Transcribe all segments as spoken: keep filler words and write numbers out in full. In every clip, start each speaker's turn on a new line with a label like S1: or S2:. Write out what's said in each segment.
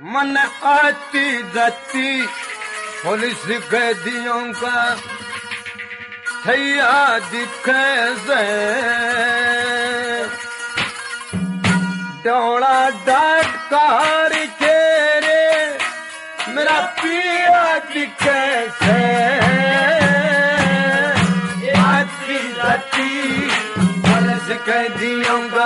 S1: मन आती जाती पुलिस कैदियों का थैया दिखे से डोला डाट कार के रे मेरा पिया दिखे से आती जाती पुलिस कैदियों का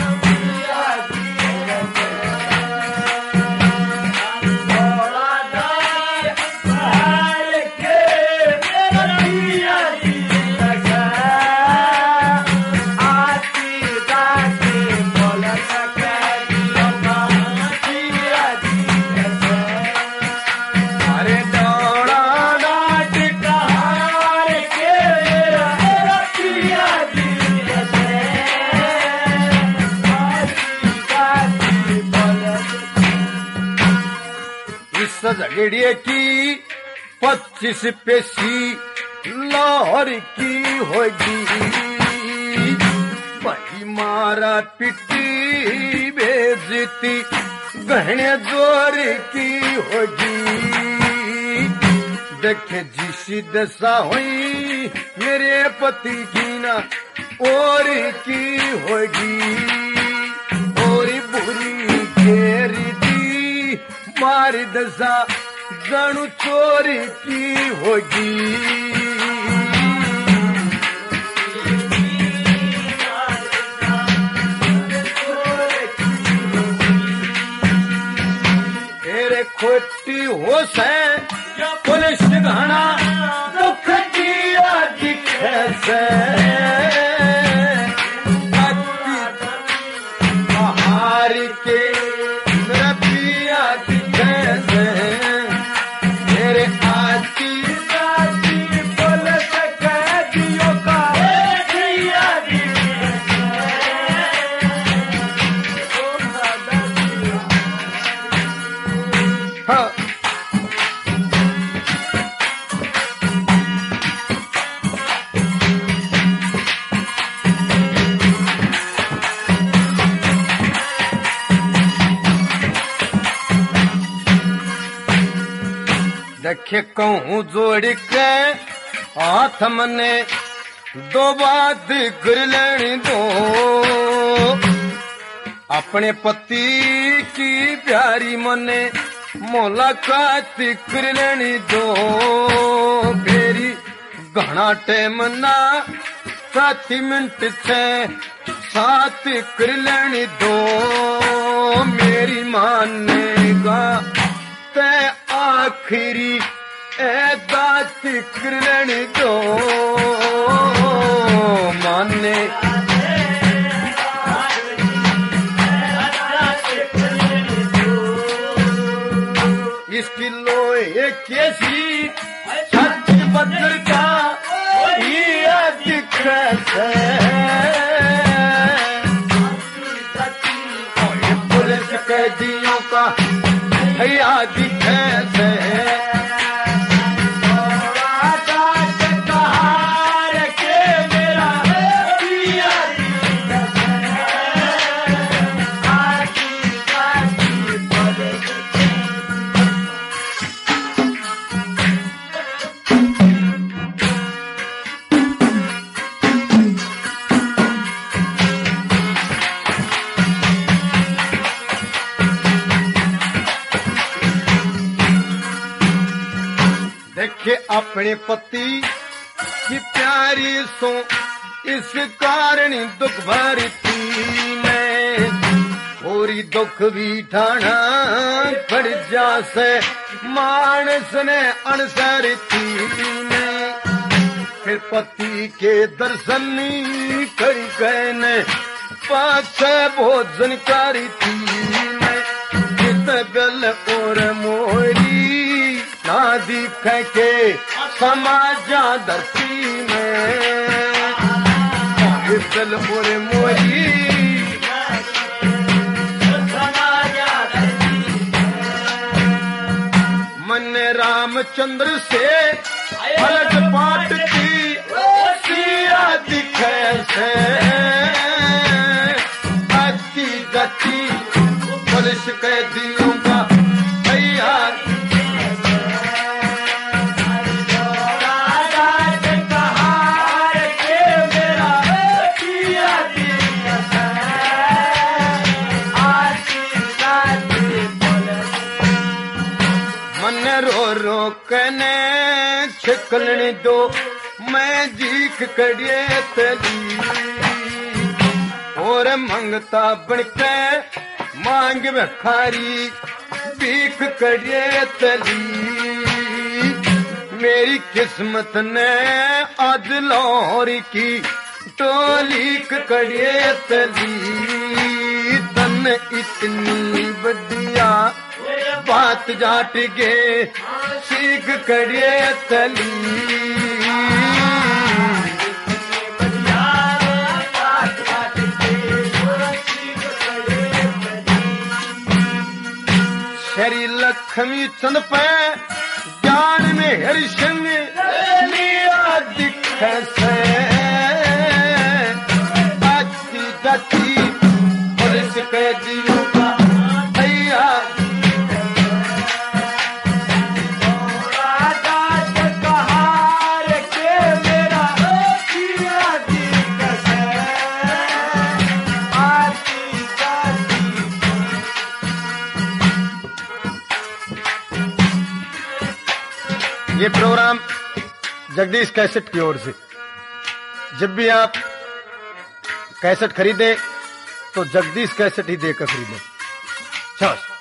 S1: झगड़िए की पच्चीस पेशी लाहौर की होगी भाई मारा पिटी बेजती गहने जोर की होगी देखे जिसी दशा हुई मेरे पति की ना और की होगी और बुरी घेरी मारी दशा जानू चोरी की होगी तेरे खोटी हो से पुलिस घना दुख दिया दिखे से बाहर के मेरा पिया मेरे आती जाती पुलिस कैदियों का हाँ देखे कहूँ जोड़ के हाथ मने दो बात कर लेनी दो अपने पति की प्यारी मने मुलाकात कर लेनी दो फेरी घना टाइम ना सात मिनट छे सात कर लेनी दो मेरी मानेगा ते आखिरी दात करन दो माने इसकी लोहे कैसी सच बदल का दिखे से पुलिस कैदियों का भैया दिखे से देखे अपने पति की प्यारी सो इस कारण दुख भरती मैं पूरी दुख भी ठाना पड़ जासे मानस ने अनसरती मैं फिर पति के दर्शन कर गए ने पाछ भोजन करी थी मैं चित गल और मोरी ना दिख के समाजा धरती में गल और मोरी मन रामचंद्र से फलक पाट की सिया दिखे से अति गति पुलिस कैदियों का भैया मन रो रो कने छिकलनी दो मैं जीख कड़िए तली और मंगता बनके मांग बखारी भीख कड़िए तली मेरी किस्मत ने आज लाहौर की टोली कड़िए तली तन इतनी बढ़िया बात जाट गे सीख कड़िए तली शरी लक्ष्मी चंद पे ज्ञान में हरिशंग लिया दिख से आती जाती पुलिस कैदियों का भैया ये प्रोग्राम जगदीश कैसेट की ओर से। जब भी आप कैसेट खरीदें तो जगदीश कैसेट ही देकर खरीदें। चलो।